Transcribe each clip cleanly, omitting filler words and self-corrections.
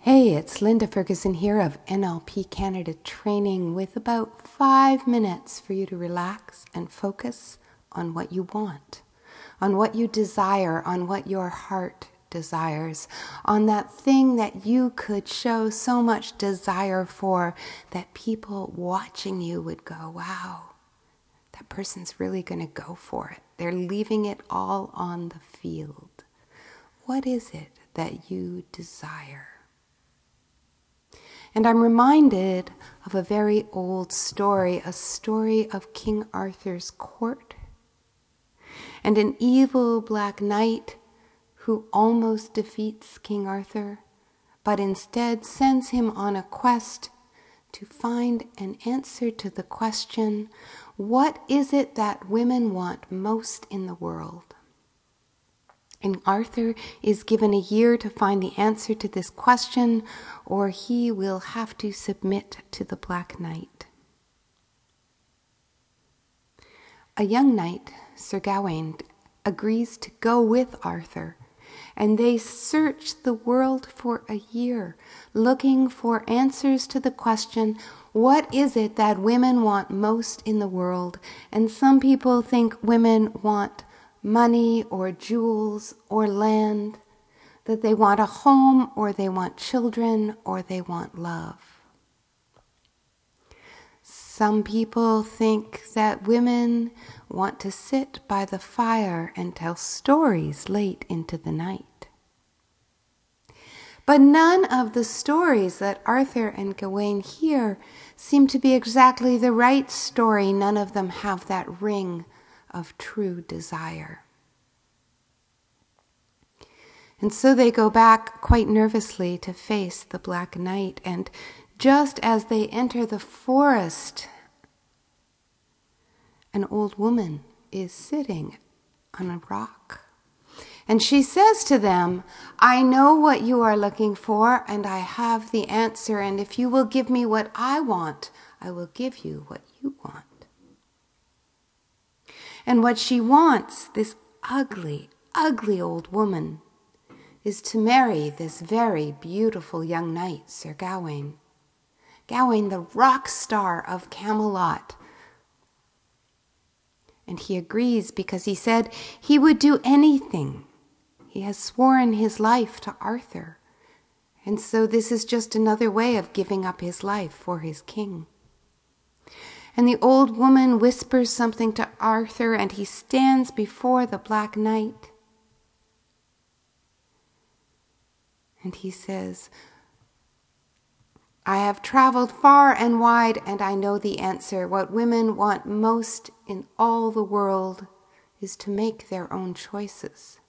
Hey, it's Linda Ferguson here of NLP Canada Training with about 5 minutes for you to relax and focus on what you want, on what you desire, on what your heart desires, on that thing that you could show so much desire for that people watching you would go, wow, that person's really going to go for it. They're leaving it all on the field. What is it that you desire? And I'm reminded of a very old story, a story of King Arthur's court, and an evil black knight who almost defeats King Arthur, but instead sends him on a quest to find an answer to the question, what is it that women want most in the world? And Arthur is given a year to find the answer to this question, or he will have to submit to the Black Knight. A young knight, Sir Gawain, agrees to go with Arthur, and they search the world for a year, looking for answers to the question, what is it that women want most in the world? And some people think women want money or jewels or land, that they want a home or they want children or they want love. Some people think that women want to sit by the fire and tell stories late into the night. But none of the stories that Arthur and Gawain hear seem to be exactly the right story. None of them have that ring of true desire. And so they go back quite nervously to face the Black Knight, and just as they enter the forest, an old woman is sitting on a rock. And she says to them, I know what you are looking for, and I have the answer, and if you will give me what I want, I will give you what you want. And what she wants, this ugly, ugly old woman, is to marry this very beautiful young knight, Sir Gawain. Gawain, the rock star of Camelot. And he agrees because he said he would do anything. He has sworn his life to Arthur. And so this is just another way of giving up his life for his king. And the old woman whispers something to Arthur, and he stands before the Black Knight. And he says, I have traveled far and wide, and I know the answer. What women want most in all the world is to make their own choices.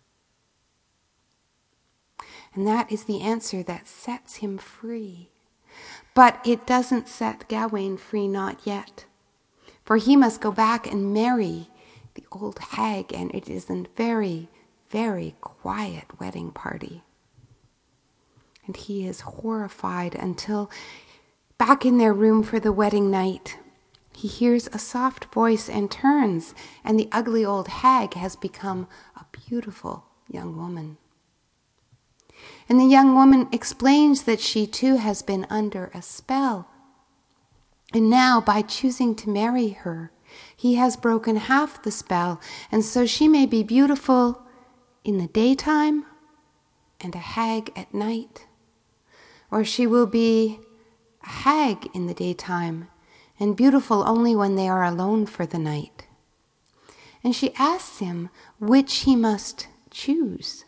And that is the answer that sets him free. But it doesn't set Gawain free, not yet. For he must go back and marry the old hag, and it is a very, very quiet wedding party. And he is horrified until back in their room for the wedding night, he hears a soft voice and turns, and the ugly old hag has become a beautiful young woman. And the young woman explains that she too has been under a spell. And now, by choosing to marry her, he has broken half the spell, and so she may be beautiful in the daytime and a hag at night. Or she will be a hag in the daytime and beautiful only when they are alone for the night. And she asks him which he must choose.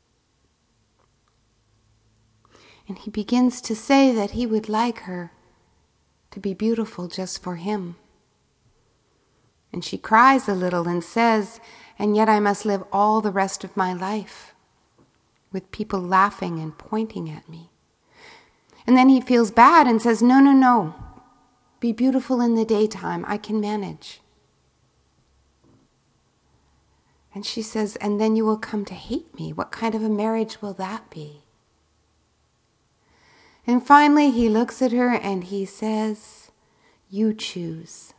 And he begins to say that he would like her to be beautiful just for him. And she cries a little and says, and yet I must live all the rest of my life with people laughing and pointing at me. And then he feels bad and says, no, no, no. Be beautiful in the daytime. I can manage. And she says, and then you will come to hate me. What kind of a marriage will that be? And finally he looks at her and he says, you choose.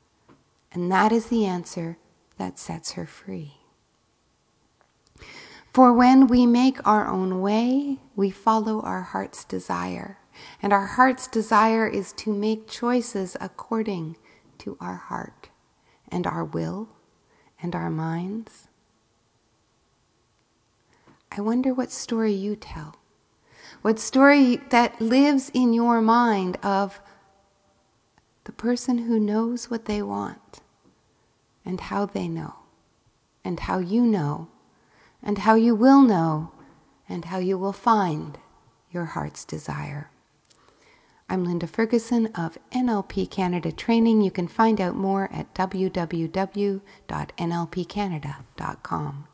And that is the answer that sets her free. For when we make our own way, we follow our heart's desire. And our heart's desire is to make choices according to our heart and our will and our minds. I wonder what story you tell. What story that lives in your mind of the person who knows what they want and how they know and how you know and how you will know and how you will find your heart's desire. I'm Linda Ferguson of NLP Canada Training. You can find out more at www.nlpcanada.com.